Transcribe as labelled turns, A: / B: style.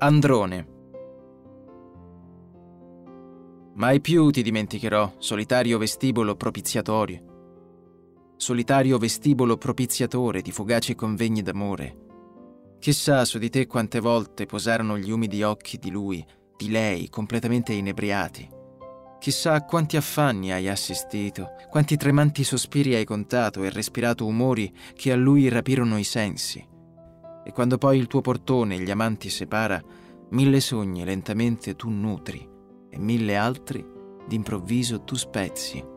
A: Androne. Mai più ti dimenticherò, solitario vestibolo propiziatorio. Solitario vestibolo propiziatore di fugaci convegni d'amore. Chissà su di te quante volte posarono gli umidi occhi di lui, di lei, completamente inebriati. Chissà a quanti affanni hai assistito, quanti tremanti sospiri hai contato e respirato umori che a lui rapirono i sensi. E quando poi il tuo portone gli amanti separa, 1000 sogni lentamente tu nutri e 1000 altri d'improvviso tu spezzi.